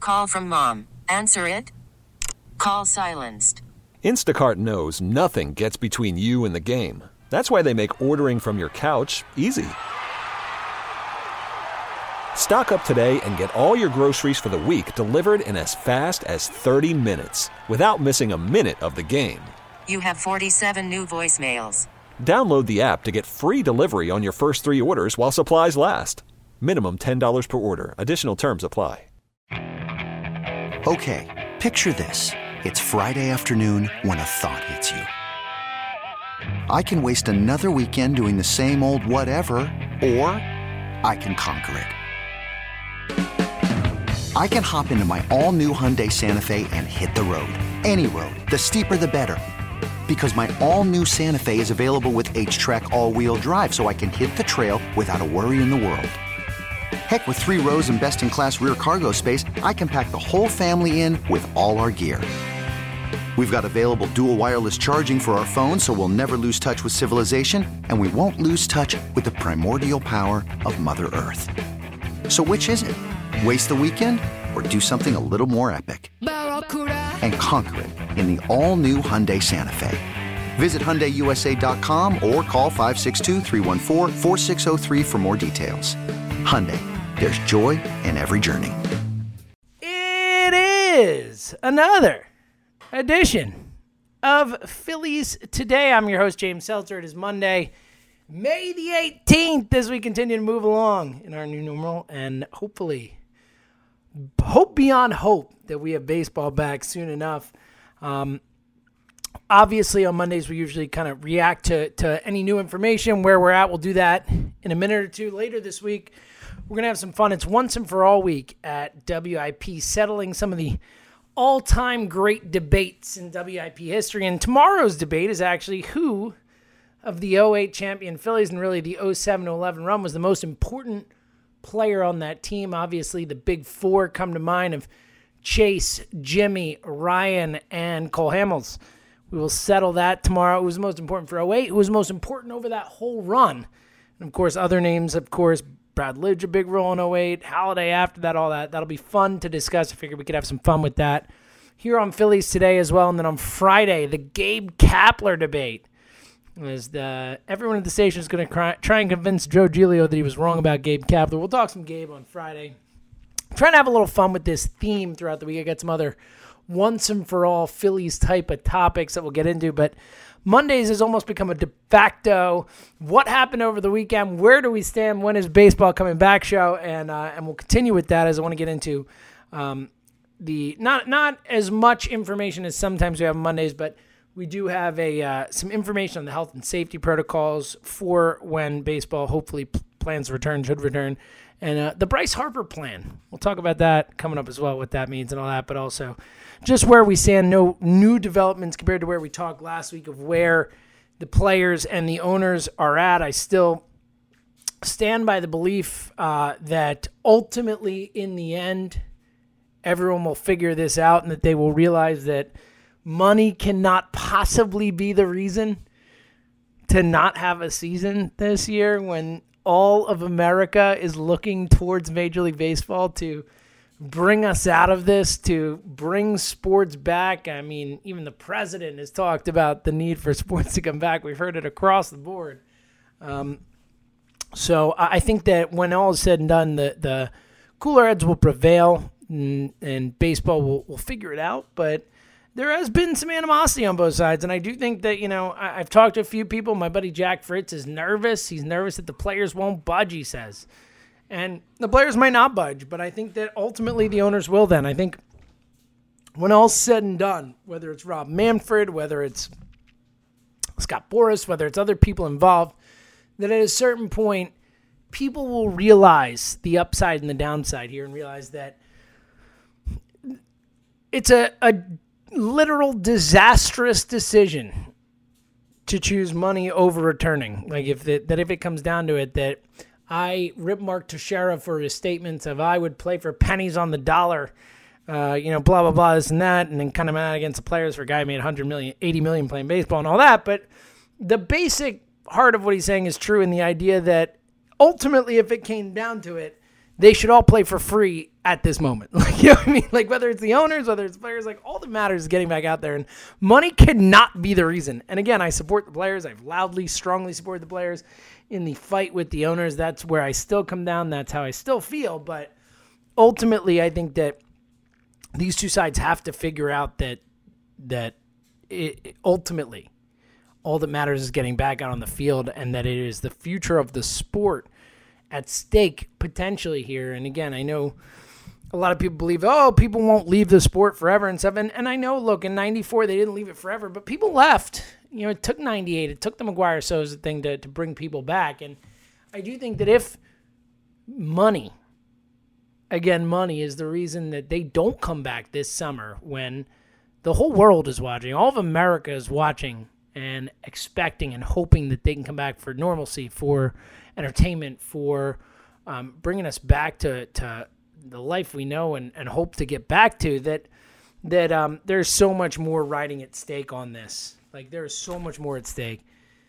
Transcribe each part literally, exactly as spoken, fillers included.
Call from mom. Answer it. Call silenced. Instacart knows nothing gets between you and the game. That's why they make ordering from your couch easy. Stock up today and get all your groceries for the week delivered in as fast as thirty minutes without missing a minute of the game. You have forty-seven new voicemails. Download the app to get free delivery on your first three orders while supplies last. Minimum ten dollars per order. Additional terms apply. Okay, picture this. It's Friday afternoon when a thought hits you. I can waste another weekend doing the same old whatever, or I can conquer it. I can hop into my all-new Hyundai Santa Fe and hit the road. Any road. The steeper the better. Because my all-new Santa Fe is available with H-Track all-wheel drive, so I can hit the trail without a worry in the world. Heck, with three rows and best-in-class rear cargo space, I can pack the whole family in with all our gear. We've got available dual wireless charging for our phones, so we'll never lose touch with civilization, and we won't lose touch with the primordial power of Mother Earth. So which is it? Waste the weekend or do something a little more epic? And conquer it in the all-new Hyundai Santa Fe. Visit Hyundai U S A dot com or call five six two, three one four, four six zero three for more details. Hyundai, there's joy in every journey. It is another edition of Phillies Today. I'm your host, James Seltzer. It is Monday, May the eighteenth, as we continue to move along in our new numeral, and hopefully, hope beyond hope that we have baseball back soon enough. Um, obviously, on Mondays, we usually kind of react to, to any new information, where we're at. We'll do that in a minute or two later this week. We're going to have some fun. It's Once and For All week at W I P, settling some of the all-time great debates in W I P history. And tomorrow's debate is actually who of the oh eight champion Phillies and really the oh seven eleven run was the most important player on that team. Obviously, the big four come to mind of Chase, Jimmy, Ryan, and Cole Hamels. We will settle that tomorrow. Who was most important for oh eight? Who was most important over that whole run? And, of course, other names, of course, Brad Lidge, a big role in oh eight, Halladay after that, all that. That'll be fun to discuss. I figured we could have some fun with that here on Phillies Today as well. And then on Friday, the Gabe Kapler debate. As the, everyone at the station is going to try and convince Joe Giglio that he was wrong about Gabe Kapler. We'll talk some Gabe on Friday. I'm trying to have a little fun with this theme throughout the week. I got some other once and for all Phillies type of topics that we'll get into, but Mondays has almost become a de facto what happened over the weekend, where do we stand, when is baseball coming back show, and uh, and we'll continue with that as I want to get into um, the not not as much information as sometimes we have on Mondays, but we do have a uh, some information on the health and safety protocols for when baseball hopefully p- plans to return, should return, and uh, the Bryce Harper plan. We'll talk about that coming up as well, what that means and all that, but also just where we stand, no new developments compared to where we talked last week of where the players and the owners are at. I still stand by the belief uh, that ultimately in the end, everyone will figure this out and that they will realize that money cannot possibly be the reason to not have a season this year when all of America is looking towards Major League Baseball to bring us out of this, to bring sports back. I mean, even the president has talked about the need for sports to come back. We've heard it across the board. Um, so I think that when all is said and done, the, the cooler heads will prevail and, and baseball will, will figure it out. But there has been some animosity on both sides, and I do think that, you know, I, I've talked to a few people. My buddy Jack Fritz is nervous. He's nervous that the players won't budge, he says. And the players might not budge, but I think that ultimately the owners will then. I think when all's said and done, whether it's Rob Manfred, whether it's Scott Boras, whether it's other people involved, that at a certain point, people will realize the upside and the downside here and realize that it's a, a literal disastrous decision to choose money over returning. Like if the, that if it comes down to it, that I rip Mark Teixeira for his statements of I would play for pennies on the dollar, uh, you know, blah, blah, blah, this and that, and then kind of mad against the players for a guy who made one hundred million, eighty million playing baseball and all that. But the basic heart of what he's saying is true in the idea that ultimately if it came down to it, they should all play for free at this moment. Like, you know what I mean? Like, whether it's the owners, whether it's players, like, all that matters is getting back out there, and money cannot be the reason. And again, I support the players. I've loudly, strongly supported the players in the fight with the owners. That's where I still come down. That's how I still feel. But ultimately, I think that these two sides have to figure out that that it, it ultimately all that matters is getting back out on the field, and that it is the future of the sport at stake potentially here. And again, I know a lot of people believe, oh, people won't leave the sport forever and stuff. And, and I know, look, in ninety-four, they didn't leave it forever, but people left. You know, it took ninety-eight. It took the McGuire Sosa thing to, to bring people back. And I do think that if money, again, money is the reason that they don't come back this summer, when the whole world is watching, all of America is watching and expecting and hoping that they can come back for normalcy, for entertainment, for um, bringing us back to, to the life we know and, and hope to get back to, that that um, there's so much more riding at stake on this. Like, there is so much more at stake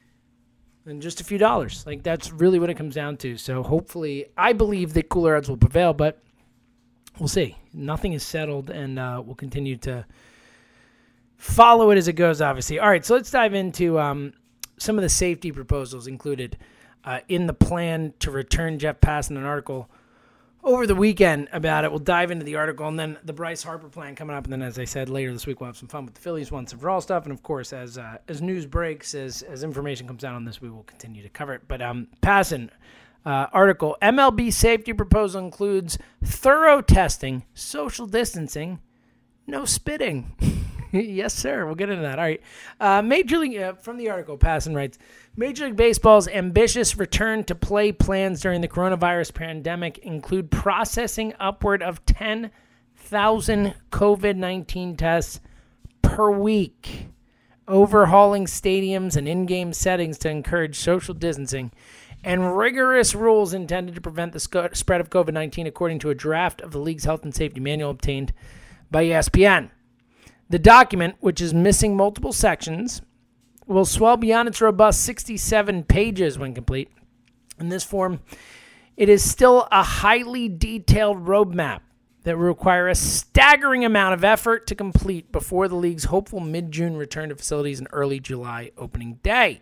than just a few dollars. Like, that's really what it comes down to. So hopefully, I believe that cooler heads will prevail, but we'll see. Nothing is settled, and uh, we'll continue to follow it as it goes, obviously. All right, so let's dive into um, some of the safety proposals included uh, in the plan to return Jeff Passan, an article over the weekend about it. We'll dive into the article, and then the Bryce Harper plan coming up. And then, as I said, later this week, we'll have some fun with the Phillies once and for all stuff. And, of course, as uh, as news breaks, as as information comes out on this, we will continue to cover it. But um, Passan, uh, article, M L B safety proposal includes thorough testing, social distancing, no spitting. Yes, sir. We'll get into that. All right. Uh, Major League, uh, from the article, Passan writes, Major League Baseball's ambitious return to play plans during the coronavirus pandemic include processing upward of ten thousand covid nineteen tests per week, overhauling stadiums and in-game settings to encourage social distancing, and rigorous rules intended to prevent the sc- spread of covid nineteen, according to a draft of the league's health and safety manual obtained by E S P N. The document, which is missing multiple sections, will swell beyond its robust sixty-seven pages when complete. In this form, it is still a highly detailed roadmap that will require a staggering amount of effort to complete before the league's hopeful mid-June return to facilities and early July opening day.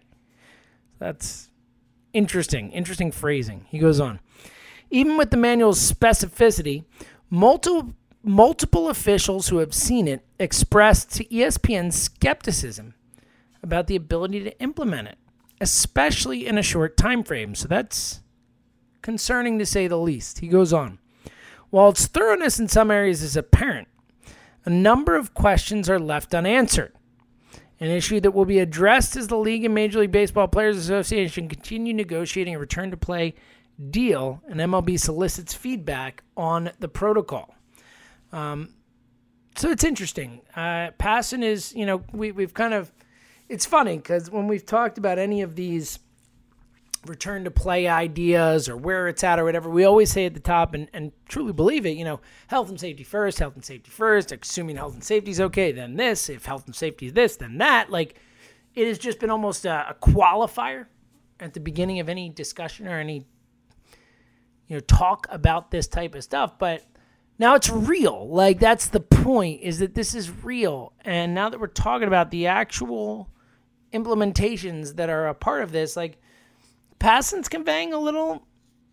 That's interesting, interesting phrasing. He goes on. Even with the manual's specificity, multiple Multiple officials who have seen it expressed to E S P N skepticism about the ability to implement it, especially in a short time frame. So that's concerning to say the least. He goes on. While its thoroughness in some areas is apparent, a number of questions are left unanswered, an issue that will be addressed as the League and Major League Baseball Players Association continue negotiating a return-to-play deal, and M L B solicits feedback on the protocol. Um, so it's interesting. Uh, Passan is, you know, we, we've kind of, it's funny because when we've talked about any of these return to play ideas or where it's at or whatever, we always say at the top and, and truly believe it, you know, health and safety first, health and safety first, assuming health and safety is okay, then this, if health and safety is this, then that. Like, it has just been almost a, a qualifier at the beginning of any discussion or any, you know, talk about this type of stuff. But now it's real. Like, that's the point, is that this is real. And now that we're talking about the actual implementations that are a part of this, like, Passan's conveying a little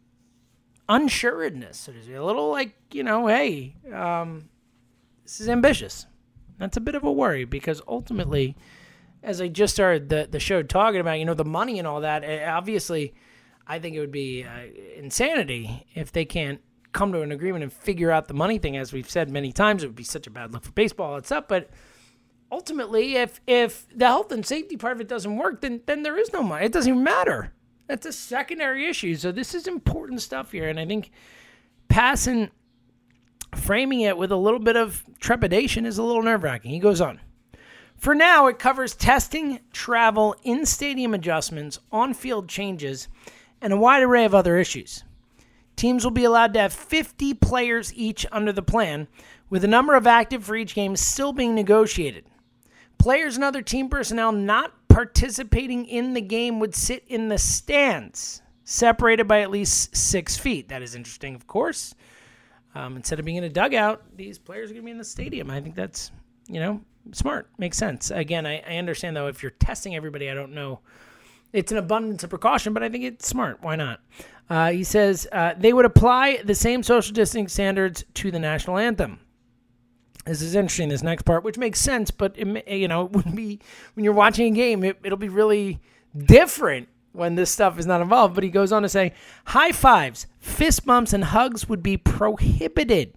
unsuredness, so to speak. A little like, you know, hey, um, this is ambitious. That's a bit of a worry because ultimately, as I just started the, the show talking about, you know, the money and all that, obviously, I think it would be uh, insanity if they can't come to an agreement and figure out the money thing. As we've said many times, it would be such a bad look for baseball and stuff. But ultimately, if if the health and safety part of it doesn't work, then then there is no money. It doesn't even matter. That's a secondary issue. So this is important stuff here. And I think Passan framing it with a little bit of trepidation is a little nerve-wracking. He goes on. For now, it covers testing, travel, in-stadium adjustments, on-field changes, and a wide array of other issues. Teams will be allowed to have fifty players each under the plan, with the number of active for each game still being negotiated. Players and other team personnel not participating in the game would sit in the stands, separated by at least six feet. That is interesting, of course. Um, instead of being in a dugout, these players are going to be in the stadium. I think that's, you know, smart. Makes sense. Again, I, I understand, though, if you're testing everybody, I don't know. It's an abundance of precaution, but I think it's smart. Why not? Uh, he says uh, they would apply the same social distancing standards to the national anthem. This is interesting, this next part, which makes sense, but, it, you know, it wouldn't be, when you're watching a game, it, it'll be really different when this stuff is not involved. But he goes on to say, high fives, fist bumps, and hugs would be prohibited.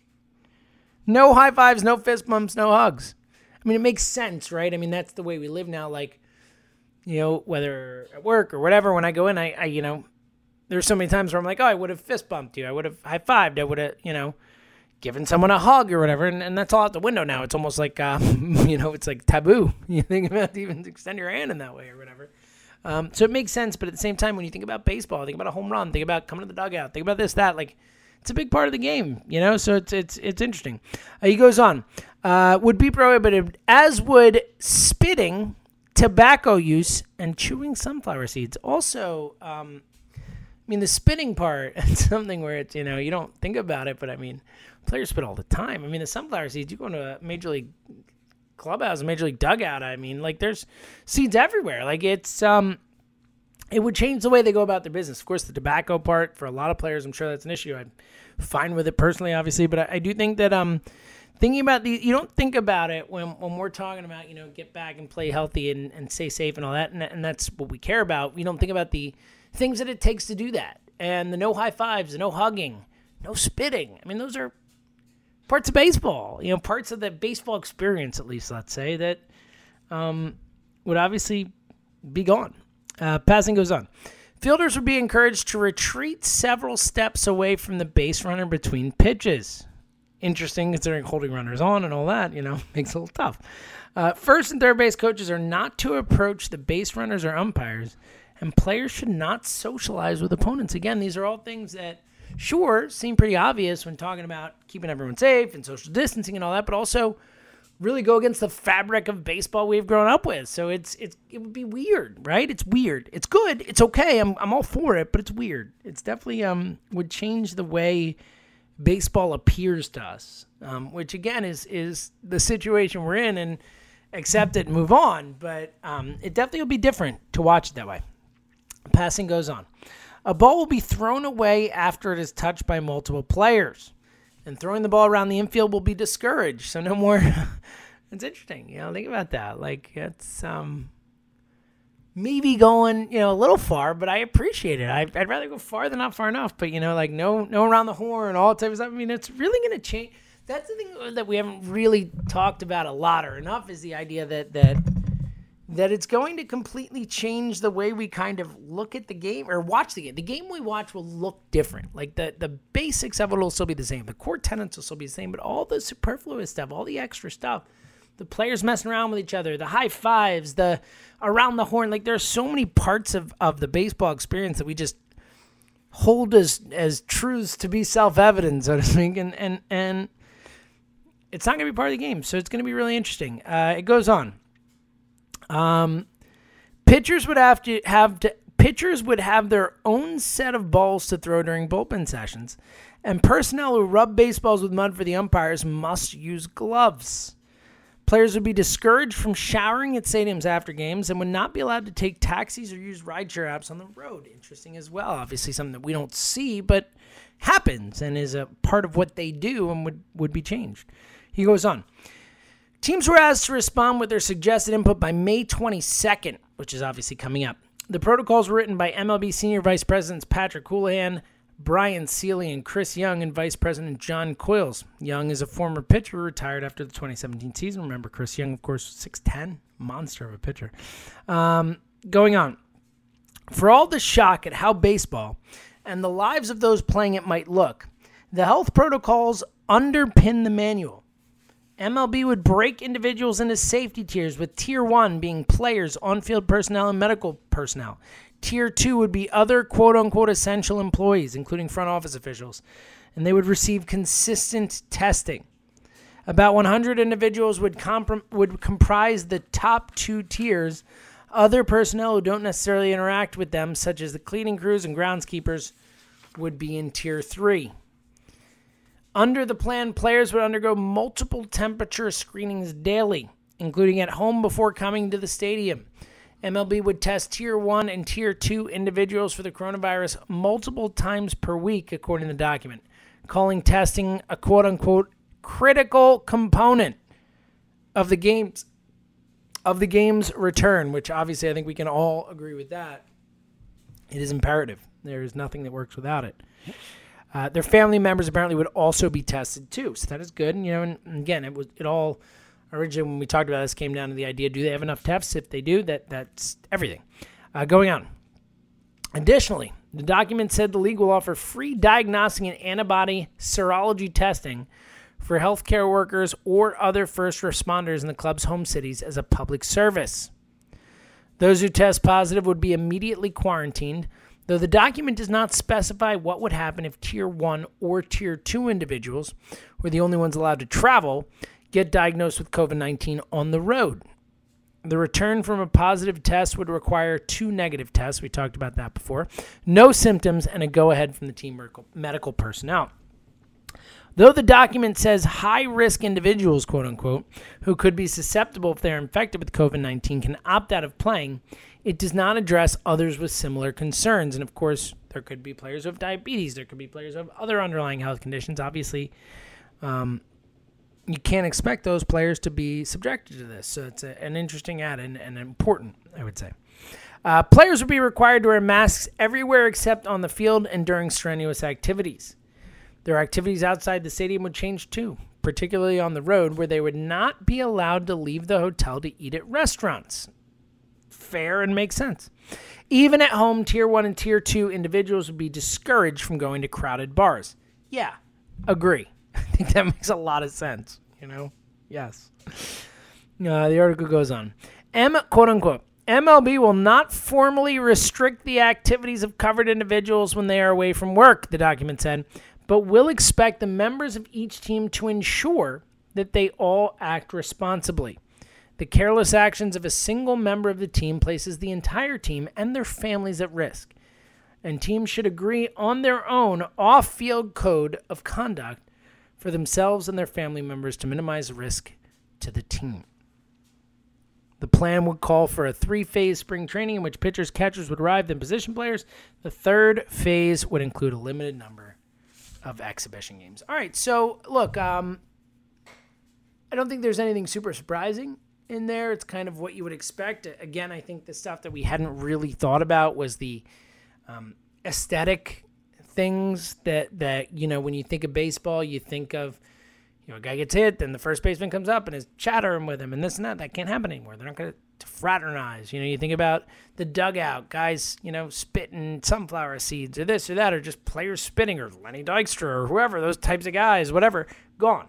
No high fives, no fist bumps, no hugs. I mean, it makes sense, right? I mean, that's the way we live now. Like, you know, whether at work or whatever, when I go in, I, I you know, there's so many times where I'm like, oh, I would have fist bumped you. I would have high fived. I would have, you know, given someone a hug or whatever. And, and that's all out the window now. It's almost like, um, you know, it's like taboo. You think about to even extend your hand in that way or whatever. Um, so it makes sense, but at the same time, when you think about baseball, think about a home run, think about coming to the dugout, think about this, that, like, it's a big part of the game, you know, so it's it's it's interesting. Uh, he goes on, uh, would be prohibited, as would spitting, tobacco use, and chewing sunflower seeds. Also, um, I mean, the spitting part, it's something where it's, you know, you don't think about it, but I mean, players spit all the time. I mean, the sunflower seeds, you go into a major league clubhouse, a major league dugout, I mean, like, there's seeds everywhere. Like, it's um it would change the way they go about their business. Of course, the tobacco part, for a lot of players, I'm sure that's an issue. I'm fine with it personally, obviously, but I, I do think that um thinking about the, you don't think about it when when we're talking about, you know, get back and play healthy and, and stay safe and all that, and, and that's what we care about. We don't think about the things that it takes to do that, and the no high fives, the no hugging, no spitting. I mean, those are parts of baseball, you know, parts of the baseball experience, at least, let's say, that um, would obviously be gone. Uh, passing goes on. Fielders would be encouraged to retreat several steps away from the base runner between pitches. Interesting, considering holding runners on and all that, you know, makes it a little tough. Uh, first and third base coaches are not to approach the base runners or umpires, and players should not socialize with opponents. Again, these are all things that, sure, seem pretty obvious when talking about keeping everyone safe and social distancing and all that, but also really go against the fabric of baseball we've grown up with. So it's it's it would be weird, right? It's weird. It's good. It's okay. I'm I'm all for it, but it's weird. It's definitely um would change the way baseball appears to us, um, which again is is the situation we're in, and accept it and move on. But um, it definitely will be different to watch it that way. Passing goes on. A ball will be thrown away after it is touched by multiple players, and throwing the ball around the infield will be discouraged. So no more. It's interesting, you know. Think about that. Like, it's um maybe going, you know, a little far, but I appreciate it. I, I'd rather go far than not far enough. But you know, like no, no around the horn, all types of stuff. I mean, it's really going to change. That's the thing that we haven't really talked about a lot or enough, is the idea that that. that it's going to completely change the way we kind of look at the game or watch the game. The game we watch will look different. Like the, the basics of it will still be the same. The core tenets will still be the same, but all the superfluous stuff, all the extra stuff, the players messing around with each other, the high fives, the around the horn, like there's so many parts of, of the baseball experience that we just hold as, as truths to be self-evident, so to speak, and, and, and it's not going to be part of the game. So it's going to be really interesting. Uh, it goes on. Um, pitchers would have to have to, pitchers would have their own set of balls to throw during bullpen sessions, and personnel who rub baseballs with mud for the umpires must use gloves. Players would be discouraged from showering at stadiums after games and would not be allowed to take taxis or use rideshare apps on the road. Interesting as well. Obviously something that we don't see, but happens and is a part of what they do and would, would be changed. He goes on. Teams were asked to respond with their suggested input by May twenty-second, which is obviously coming up. The protocols were written by M L B Senior Vice Presidents Patrick Houlihan, Brian Seeley, and Chris Young, and Vice President John Coyles. Young is a former pitcher who retired after the twenty seventeen season. Remember, Chris Young, of course, six ten, monster of a pitcher. Um, going on. For all the shock at how baseball and the lives of those playing it might look, the health protocols underpin the manual. M L B would break individuals into safety tiers, with Tier one being players, on-field personnel, and medical personnel. Tier two would be other quote-unquote essential employees, including front office officials, and they would receive consistent testing. About one hundred individuals would, comp- would comprise the top two tiers. Other personnel who don't necessarily interact with them, such as the cleaning crews and groundskeepers, would be in Tier three. Under the plan, players would undergo multiple temperature screenings daily, including at home before coming to the stadium. M L B would test Tier one and Tier two individuals for the coronavirus multiple times per week, according to the document, calling testing a quote-unquote critical component of the game's, of the game's return, which obviously I think we can all agree with that. It is imperative. There is nothing that works without it. Uh, their family members apparently would also be tested too, so that is good. And, you know, and again, it was it all originally when we talked about this came down to the idea: do they have enough tests? If they do, that that's everything. Uh, going on. Additionally, the document said the league will offer free diagnostic and antibody serology testing for healthcare workers or other first responders in the club's home cities as a public service. Those who test positive would be immediately quarantined, though the document does not specify what would happen if Tier one or Tier two individuals, who are the only ones allowed to travel, get diagnosed with covid nineteen on the road. The return from a positive test would require two negative tests. We talked about that before. No symptoms and a go-ahead from the team medical personnel. Though the document says high-risk individuals, quote-unquote, who could be susceptible if they're infected with covid nineteen can opt out of playing, it does not address others with similar concerns. And, of course, there could be players who have diabetes. There could be players who have other underlying health conditions. Obviously, um, you can't expect those players to be subjected to this. So it's a, an interesting add and, and important, I would say. Uh, players would be required to wear masks everywhere except on the field and during strenuous activities. Their activities outside the stadium would change too, particularly on the road, where they would not be allowed to leave the hotel to eat at restaurants. Fair and makes sense. Even at home, Tier one and Tier two individuals would be discouraged from going to crowded bars. Yeah, agree. I think that makes a lot of sense, you know? Yes. Uh, the article goes on. M, quote unquote, M L B will not formally restrict the activities of covered individuals when they are away from work, the document said, but will expect the members of each team to ensure that they all act responsibly. The careless actions of a single member of the team places the entire team and their families at risk, and teams should agree on their own off-field code of conduct for themselves and their family members to minimize risk to the team. The plan would call for a three-phase spring training in which pitchers, catchers would arrive, then position players. The third phase would include a limited number of exhibition games. All right, so look, um, I don't think there's anything super surprising in there. It's kind of what you would expect. Again, I think the stuff that we hadn't really thought about was the um, aesthetic things that, that, you know, when you think of baseball, you think of, you know, a guy gets hit, then the first baseman comes up and is chattering with him and this and that. That can't happen anymore. They're not going to fraternize. You know, you think about the dugout, guys, you know, spitting sunflower seeds or this or that, or just players spitting, or Lenny Dykstra or whoever, those types of guys, whatever, gone.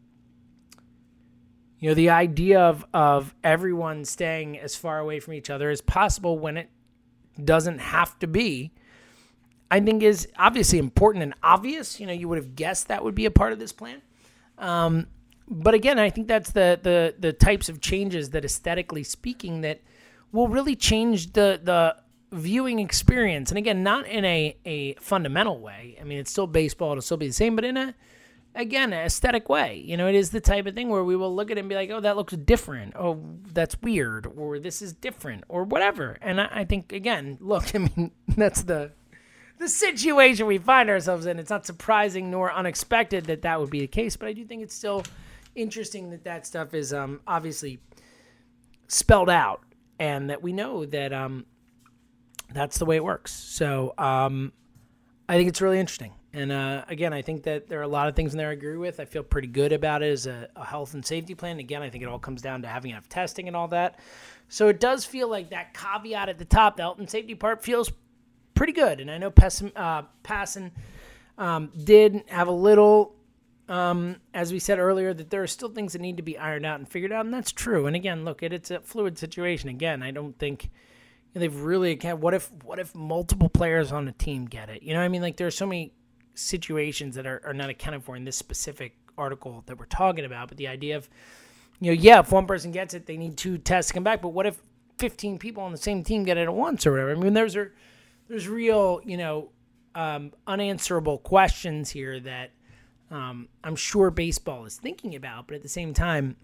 You know, the idea of, of everyone staying as far away from each other as possible when it doesn't have to be, I think is obviously important and obvious. You know, you would have guessed that would be a part of this plan. Um, but again, I think that's the, the, the types of changes that, aesthetically speaking, that will really change the, the viewing experience. And again, not in a, a fundamental way. I mean, it's still baseball. It'll still be the same, but in a, again, an aesthetic way. You know, it is the type of thing where we will look at it and be like, oh, that looks different. Oh, that's weird. Or this is different or whatever. And I, I think, again, look, I mean, that's the... the situation we find ourselves in. It's not surprising nor unexpected that that would be the case, but I do think it's still interesting that that stuff is um, obviously spelled out and that we know that um, that's the way it works. So um, I think it's really interesting. And uh, again, I think that there are a lot of things in there I agree with. I feel pretty good about it as a, a health and safety plan. Again, I think it all comes down to having enough testing and all that. So it does feel like that caveat at the top, the health and safety part, feels pretty good. And I know Passan uh, Passan, um, did have a little, um, as we said earlier, that there are still things that need to be ironed out and figured out, and that's true. And again, look, it, it's a fluid situation. Again, I don't think you know, they've really, what if what if multiple players on a team get it? You know what I mean? Like, there are so many situations that are, are not accounted for in this specific article that we're talking about, but the idea of, you know, yeah, if one person gets it, they need two tests to come back, but what if fifteen people on the same team get it at once or whatever? I mean, there's a There's real, you know, um, unanswerable questions here that um, I'm sure baseball is thinking about, but at the same time,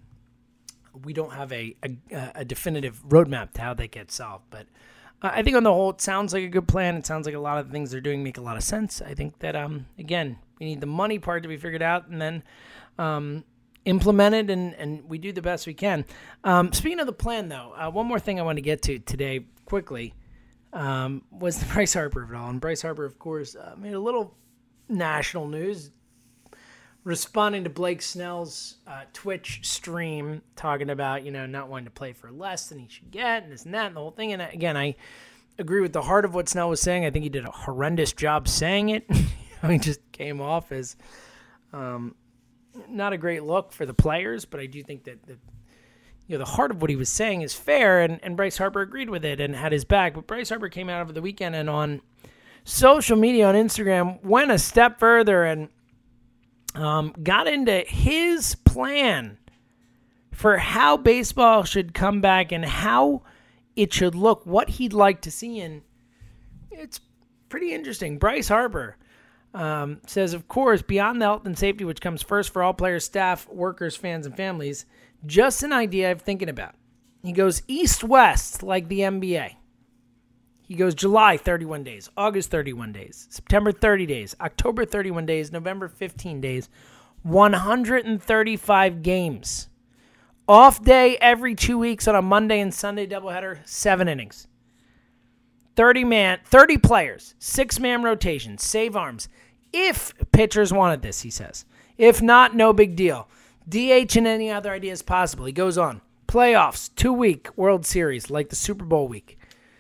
we don't have a, a, a definitive roadmap to how they get solved. But uh, I think on the whole, it sounds like a good plan. It sounds like a lot of the things they're doing make a lot of sense. I think that, um, again, we need the money part to be figured out and then um, implemented, and, and we do the best we can. Um, speaking of the plan, though, uh, one more thing I want to get to today quickly um, was the Bryce Harper of it all. And Bryce Harper, of course, uh, made a little national news responding to Blake Snell's uh, Twitch stream, talking about, you know, not wanting to play for less than he should get, and this and that, and the whole thing. And again, I agree with the heart of what Snell was saying. I think he did a horrendous job saying it. He just came off as um, not a great look for the players, but I do think that the, you know, the heart of what he was saying is fair, and, and Bryce Harper agreed with it and had his back. But Bryce Harper came out over the weekend and on social media, on Instagram, went a step further and Um, got into his plan for how baseball should come back and how it should look, what he'd like to see. And it's pretty interesting. Bryce Harper um, says, of course, beyond the health and safety, which comes first for all players, staff, workers, fans, and families, just an idea I'm thinking about. He goes east-west like the N B A. He goes July, thirty-one days, August, thirty-one days, September, thirty days, October, thirty-one days, November, fifteen days, one hundred thirty-five games. Off day every two weeks on a Monday and Sunday doubleheader, seven innings. thirty man, thirty players, six-man rotation, save arms. If pitchers wanted this, he says. If not, no big deal. D H and any other ideas possible. He goes on. Playoffs, two-week World Series, like the Super Bowl week.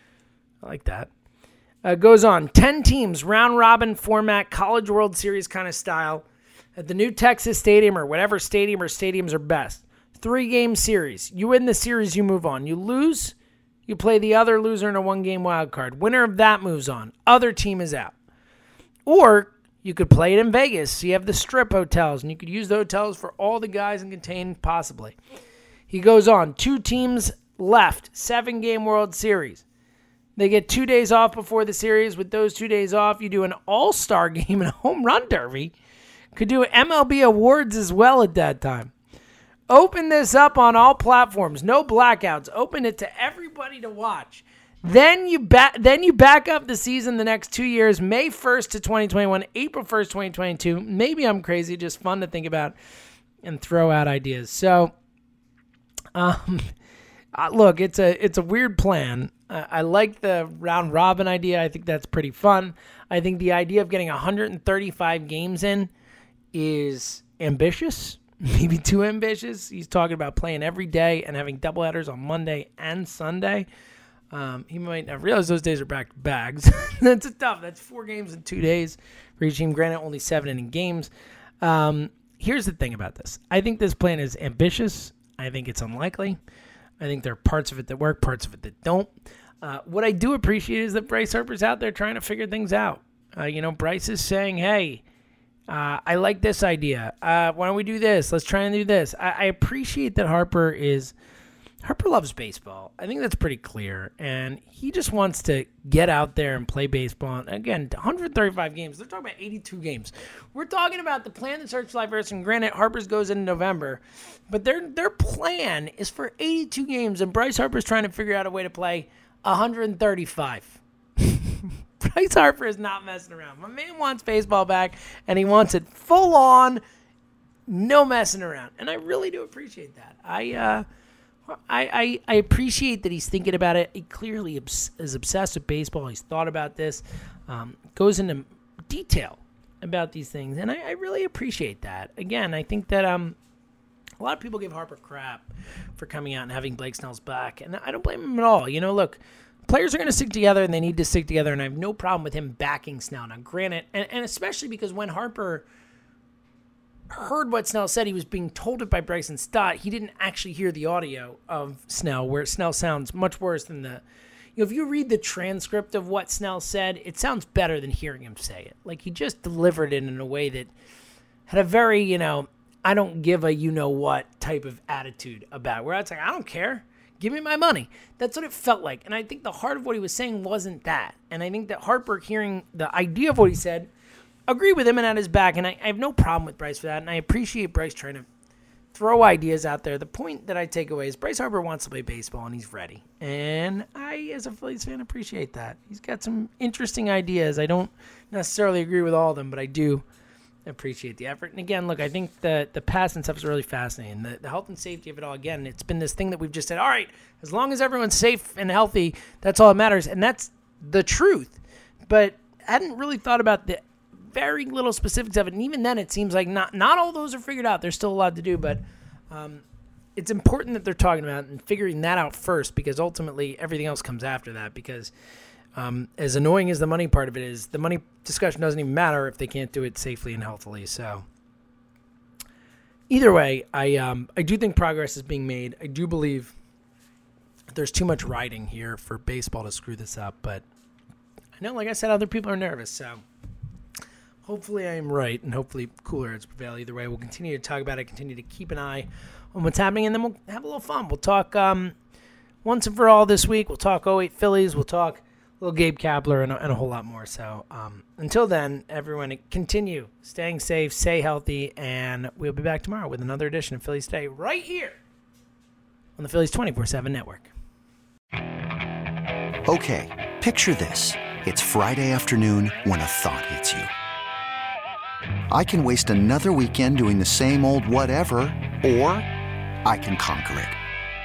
I like that. Uh, goes on. ten teams, round-robin format, College World Series kind of style at the new Texas Stadium or whatever stadium or stadiums are best. Three-game series. You win the series, you move on. You lose, you play the other loser in a one-game wild card. Winner of that moves on. Other team is out. Or you could play it in Vegas. So you have the Strip hotels, and you could use the hotels for all the guys and contain possibly. He goes on. Two teams left. Seven-game World Series. They get two days off before the series. With those two days off, you do an all-star game and a home run derby. Could do M L B awards as well at that time. Open this up on all platforms. No blackouts. Open it to everybody to watch. Then you back then you back up the season the next two years, May first to twenty twenty-one, April first, twenty twenty-two. Maybe I'm crazy, just fun to think about and throw out ideas. So, um, uh, look, it's a it's a weird plan. Uh, I like the round robin idea. I think that's pretty fun. I think the idea of getting one hundred thirty-five games in is ambitious, maybe too ambitious. He's talking about playing every day and having doubleheaders on Monday and Sunday. Um, he might not realize those days are back to bags. That's tough. That's four games in two days for each team. Granted, only seven inning games. Um, here's the thing about this. I think this plan is ambitious. I think it's unlikely. I think there are parts of it that work, parts of it that don't. Uh, what I do appreciate is that Bryce Harper's out there trying to figure things out. Uh, you know, Bryce is saying, hey, uh, I like this idea. Uh, why don't we do this? Let's try and do this. I, I appreciate that Harper is... Harper loves baseball. I think that's pretty clear. And he just wants to get out there and play baseball. And again, one hundred thirty-five games. They're talking about eighty-two games. We're talking about the plan that Searchlight versus, and granted, Harper's goes in November. But their their plan is for eighty-two games. And Bryce Harper's trying to figure out a way to play one hundred thirty-five. Bryce Harper is not messing around. My man wants baseball back, and he wants it full on, no messing around. And I really do appreciate that. I, uh... I, I, I appreciate that he's thinking about it. He clearly obs- is obsessed with baseball. He's thought about this, um, goes into detail about these things, and I, I really appreciate that. Again, I think that um, a lot of people give Harper crap for coming out and having Blake Snell's back, and I don't blame him at all. You know, look, players are going to stick together, and they need to stick together, and I have no problem with him backing Snell. Now, granted, and, and especially because when Harper heard what Snell said, he was being told it by Bryson Stott. He didn't actually hear the audio of Snell, where Snell sounds much worse than the... You know, if you read the transcript of what Snell said, it sounds better than hearing him say it. Like, he just delivered it in a way that had a very, you know, I don't give a you-know-what type of attitude about it, where it's like, I don't care. Give me my money. That's what it felt like. And I think the heart of what he was saying wasn't that. And I think that Harper, hearing the idea of what he said, agree with him and at his back, and I, I have no problem with Bryce for that, and I appreciate Bryce trying to throw ideas out there. The point that I take away is Bryce Harper wants to play baseball, and he's ready. And I, as a Phillies fan, appreciate that. He's got some interesting ideas. I don't necessarily agree with all of them, but I do appreciate the effort. And again, look, I think the, the past and stuff is really fascinating. The, the health and safety of it all, again, it's been this thing that we've just said, all right, as long as everyone's safe and healthy, that's all that matters. And that's the truth. But I hadn't really thought about the very little specifics of it. And even then, it seems like not, not all those are figured out. There's still a lot to do, but um, it's important that they're talking about and figuring that out first, because ultimately everything else comes after that. Because um, as annoying as the money part of it is, the money discussion doesn't even matter if they can't do it safely and healthily. So either way, I um, I do think progress is being made. I do believe there's too much riding here for baseball to screw this up, but I know, like I said, other people are nervous, so hopefully I am right, and hopefully cooler heads prevail. Either way, we'll continue to talk about it, continue to keep an eye on what's happening, and then we'll have a little fun. We'll talk um, once and for all this week. We'll talk oh eight Phillies. We'll talk little Gabe Kapler and a, and a whole lot more. So um, until then, everyone, continue staying safe, stay healthy, and we'll be back tomorrow with another edition of Phillies Today right here on the Phillies twenty-four seven Network. Okay, picture this. It's Friday afternoon when a thought hits you. I can waste another weekend doing the same old whatever, or I can conquer it.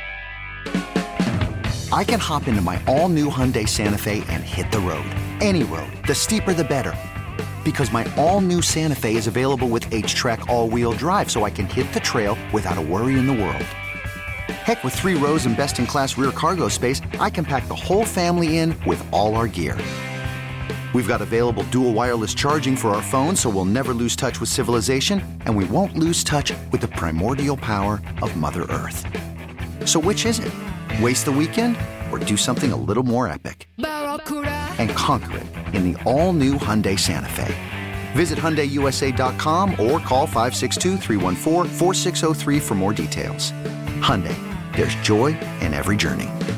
I can hop into my all-new Hyundai Santa Fe and hit the road. Any road. The steeper, the better. Because my all-new Santa Fe is available with H-Track all-wheel drive, so I can hit the trail without a worry in the world. Heck, with three rows and best-in-class rear cargo space, I can pack the whole family in with all our gear. We've got available dual wireless charging for our phones, so we'll never lose touch with civilization, and we won't lose touch with the primordial power of Mother Earth. So which is it? Waste the weekend or do something a little more epic? And conquer it in the all-new Hyundai Santa Fe. Visit Hyundai U S A dot com or call five six two, three one four, four six zero three for more details. Hyundai, there's joy in every journey.